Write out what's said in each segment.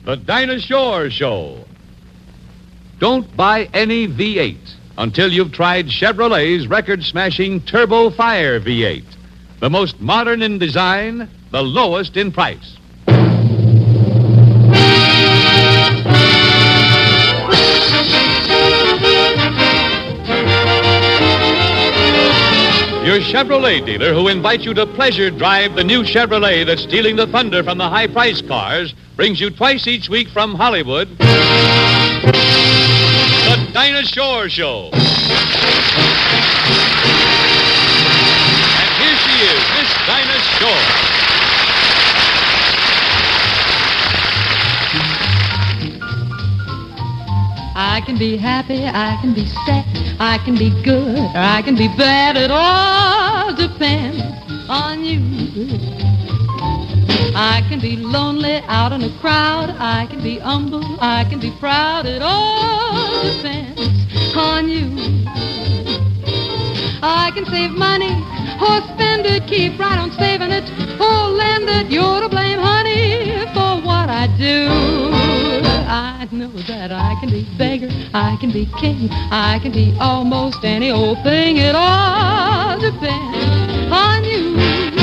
The Dinah Shore Show. Don't buy any V8 until you've tried Chevrolet's record-smashing Turbo Fire V8. The most modern in design, the lowest in price. Your Chevrolet dealer who invites you to pleasure drive the new Chevrolet that's stealing the thunder from the high-priced cars brings you twice each week from Hollywood the Dinah Shore Show. And here she is, Miss Dinah Shore. I can be happy, I can be sad, I can be good, or I can be bad. It all depends on you. I can be lonely out in a crowd, I can be humble, I can be proud. It all depends on you. I can save money or spend it, keep right on saving it, or lend it. You're to blame, honey, for what I do. I know that I can be beggar, I can be king, I can be almost any old thing. It all depends on you.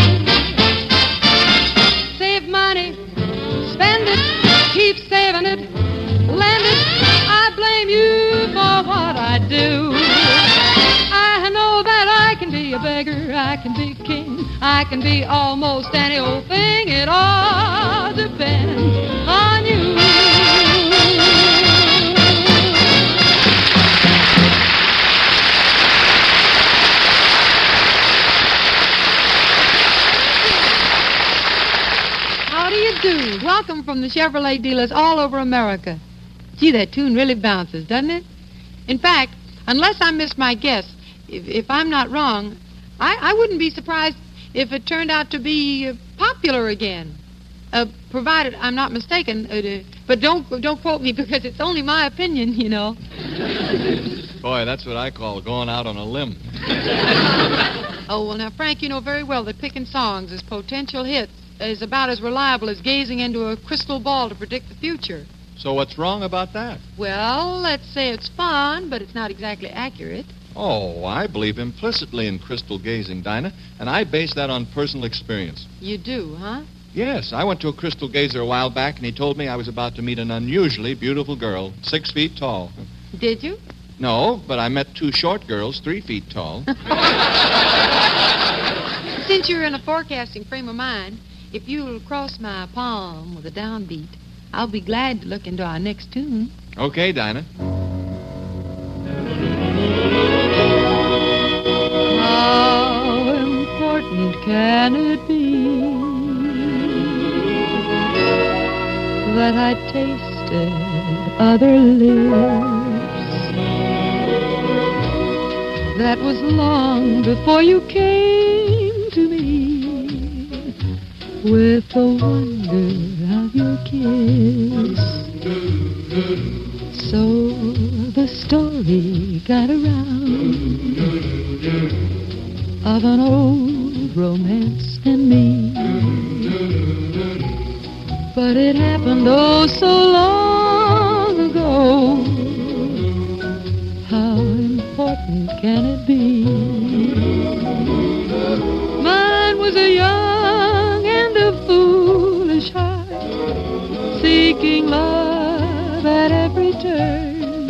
Save money, spend it, keep saving it, lend it. I blame you for what I do. I know that I can be a beggar, I can be king, I can be almost any old thing. It all depends on you. How do you do? Welcome from the Chevrolet dealers all over America. Gee, that tune really bounces, doesn't it? In fact, unless I miss my guess, if I'm not wrong, I wouldn't be surprised if it turned out to be popular again. Provided I'm not mistaken. But don't quote me because it's only my opinion, you know. Boy, that's what I call going out on a limb. Oh, well, now, Frank, you know very well that picking songs as potential hits is about as reliable as gazing into a crystal ball to predict the future. So what's wrong about that? Well, let's say it's fun, but it's not exactly accurate. Oh, I believe implicitly in crystal gazing, Dinah, and I base that on personal experience. You do, huh? Yes, I went to a crystal gazer a while back, and he told me I was about to meet an unusually beautiful girl, 6 feet tall. Did you? No, but I met 2 short girls, 3 feet tall. Since you're in a forecasting frame of mind, if you'll cross my palm with a downbeat, I'll be glad to look into our next tune. Okay, Dinah. How important can it be that I tasted other lips? That was long before you came to me with the wonder of your kiss. So the story got around of an old romance in me. But it happened oh so long ago. How important can it be? Mine was a young and a foolish heart, seeking love at every turn.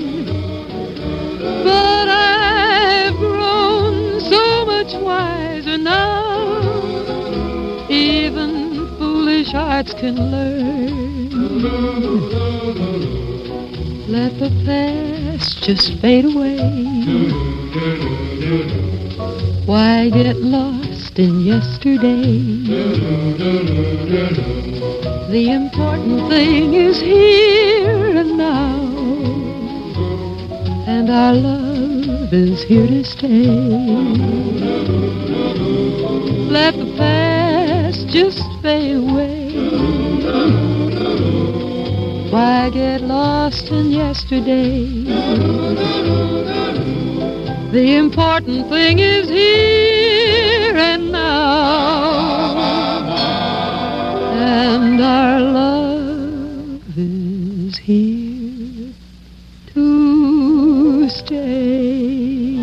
But I've grown so much wiser now, even foolish hearts can learn. Let the past just fade away. Why get lost in yesterday? The important thing is here and now, and our love is here to stay. Let the past just fade away. Why get lost in yesterday? The important thing is here and now, and our love here to stay.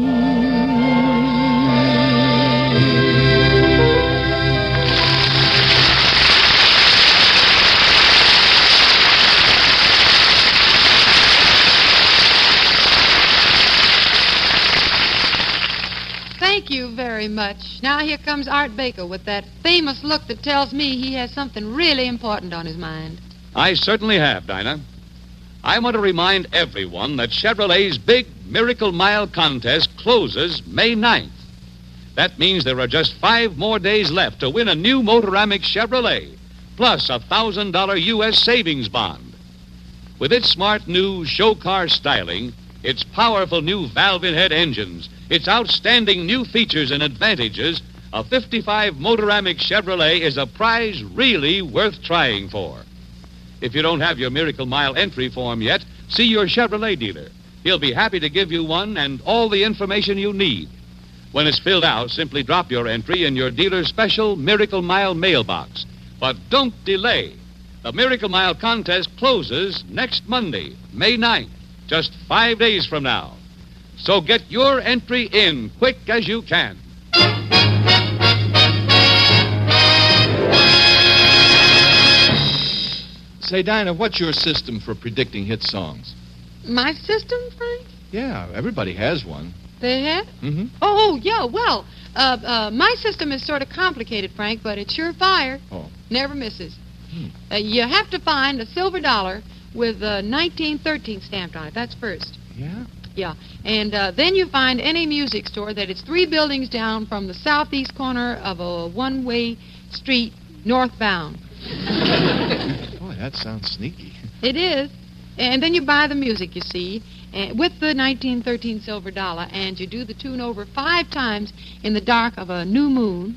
Thank you very much. Now here comes Art Baker with that famous look that tells me he has something really important on his mind. I certainly have, Dinah. I want to remind everyone that Chevrolet's big Miracle Mile contest closes May 9th. That means there are just 5 more days left to win a new Motoramic Chevrolet, plus a $1,000 U.S. savings bond. With its smart new show car styling, its powerful new valve-in-head engines, its outstanding new features and advantages, a 55 Motoramic Chevrolet is a prize really worth trying for. If you don't have your Miracle Mile entry form yet, see your Chevrolet dealer. He'll be happy to give you one and all the information you need. When it's filled out, simply drop your entry in your dealer's special Miracle Mile mailbox. But don't delay. The Miracle Mile contest closes next Monday, May 9th, just 5 days from now. So get your entry in quick as you can. Say, Dinah, what's your system for predicting hit songs? My system, Frank? Yeah, everybody has one. They have? Mm-hmm. Oh, yeah, well, my system is sort of complicated, Frank, but it's surefire. Oh. Never misses. You have to find a silver dollar with 1913 stamped on it. That's first. Yeah? Yeah, and then you find any music store that is 3 buildings down from the southeast corner of a one-way street northbound. Boy, that sounds sneaky. It is. And then you buy the music, you see, with the 1913 silver dollar, and you do the tune over 5 times in the dark of a new moon.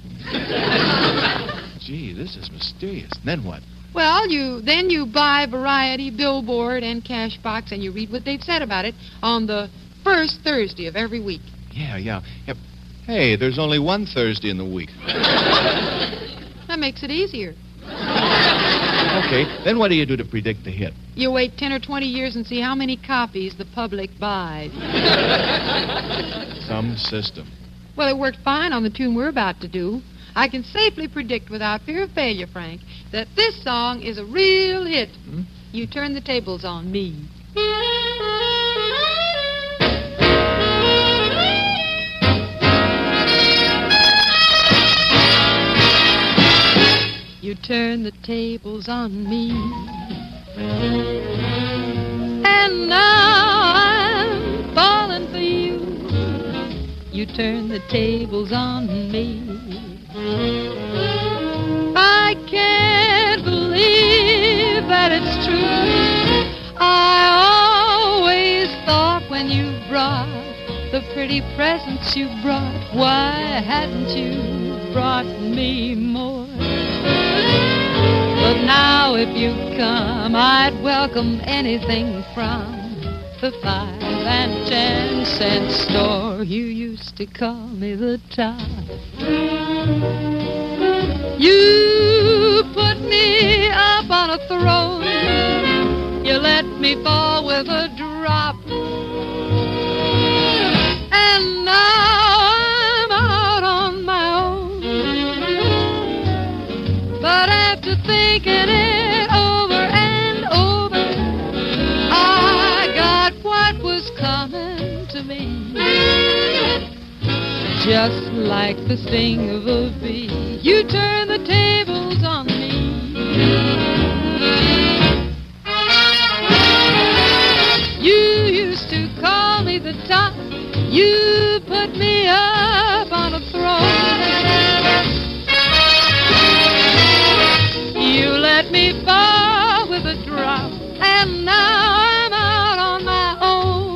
Gee, this is mysterious. Then what? Well, then you buy Variety, Billboard, and Cashbox, and you read what they've said about it on the first Thursday of every week. Yeah. Yep. Hey, there's only one Thursday in the week. That makes it easier. Okay, then what do you do to predict the hit? You wait 10 or 20 years and see how many copies the public buys. Some system. Well, it worked fine on the tune we're about to do. I can safely predict without fear of failure, Frank, that this song is a real hit. You turn the tables on me. You turn the tables on me. And now I'm falling for you. You turn the tables on me. I can't believe that it's true. I always thought when you brought the pretty presents you brought, why hadn't you brought me more? But now if you come, I'd welcome anything from the 5 and 10 cent store. You used to call me the top. You put me up on a throne. You let me fall with a drop. And now I'm out on my own. But after thinking it over and over, I got what was coming to me. Just like the sting of a bee, you turn the tables on me. You used to call me the top. You put me up on a throne. You let me fall with a drop, and now I'm out on my own.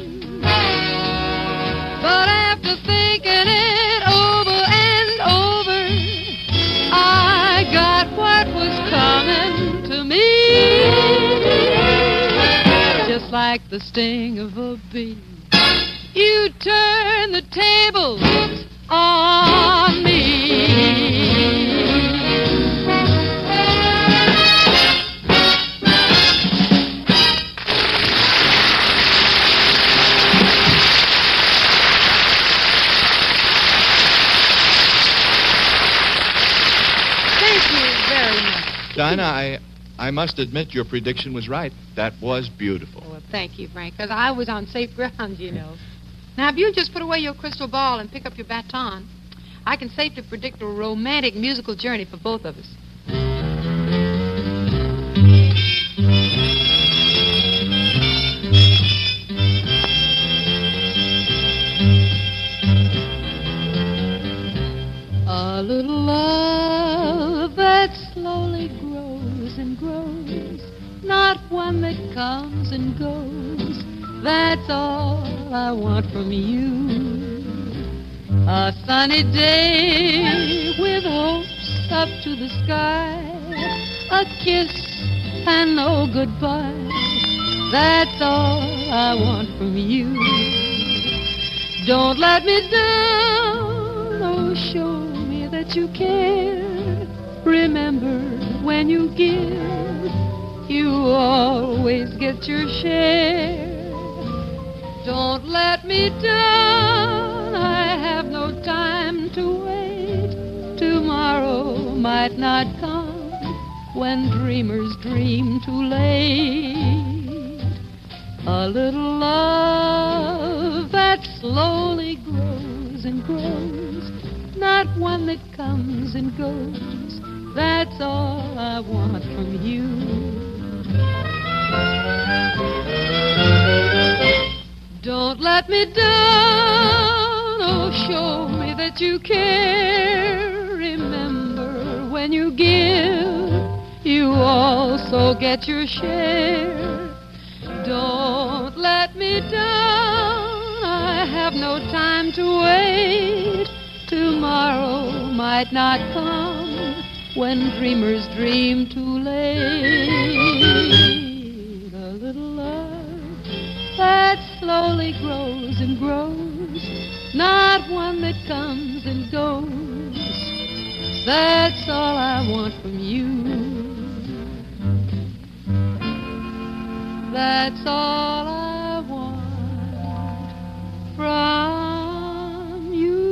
But after thinking it over and over, I got what was coming to me. Just like the sting of a bee, you turn the tables on me. Dinah, I must admit your prediction was right. That was beautiful. Well, thank you, Frank, because I was on safe ground, you know. Now, if you just put away your crystal ball and pick up your baton, I can safely predict a romantic musical journey for both of us. A little love that slowly grows and grows, not one that comes and goes. That's all I want from you. A sunny day with hopes up to the sky, a kiss and no goodbye. That's all I want from you. Don't let me down, oh, show me that you care. Remember, when you give, you always get your share. Don't let me down, I have no time to wait. Tomorrow might not come when dreamers dream too late. A little love that slowly grows and grows, not one that comes and goes. That's all I want from you. Don't let me down, oh, show me that you care. Remember, when you give, you also get your share. Don't let me down, I have no time to wait. Tomorrow might not come when dreamers dream too late. A little love that slowly grows and grows, not one that comes and goes. That's all I want from you. That's all I want from you.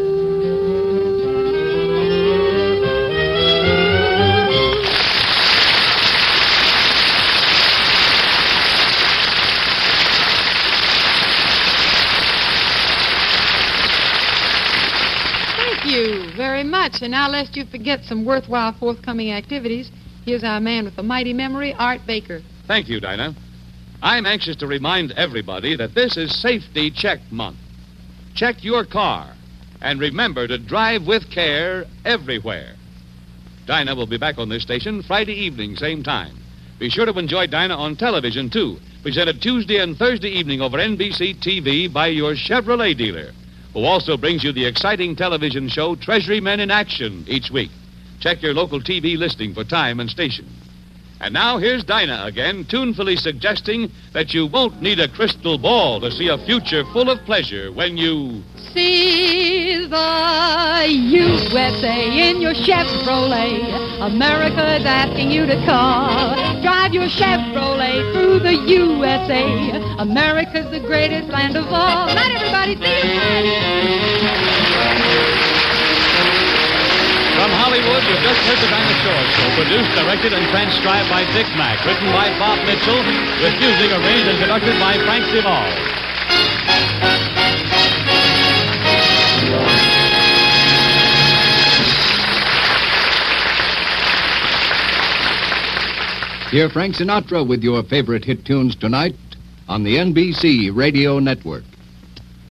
Thank you very much. And now, lest you forget some worthwhile forthcoming activities, here's our man with a mighty memory, Art Baker. Thank you, Dinah. I'm anxious to remind everybody that this is Safety Check Month. Check your car, and remember to drive with care everywhere. Dinah will be back on this station Friday evening, same time. Be sure to enjoy Dinah on television, too, presented Tuesday and Thursday evening over NBC TV by your Chevrolet dealer, who also brings you the exciting television show Treasury Men in Action each week. Check your local TV listing for time and station. And now here's Dinah again, tunefully suggesting that you won't need a crystal ball to see a future full of pleasure when you See the USA in your Chevrolet. America's asking you to call. Drive your Chevrolet through the USA. America's the greatest land of all. Not everybody From Hollywood, you've just heard the Dinah Shore Show, produced, directed, and transcribed by Dick Mack, written by Bob Mitchell, with music arranged and conducted by Frank Duvall. Hear Frank Sinatra with your favorite hit tunes tonight on the NBC Radio Network.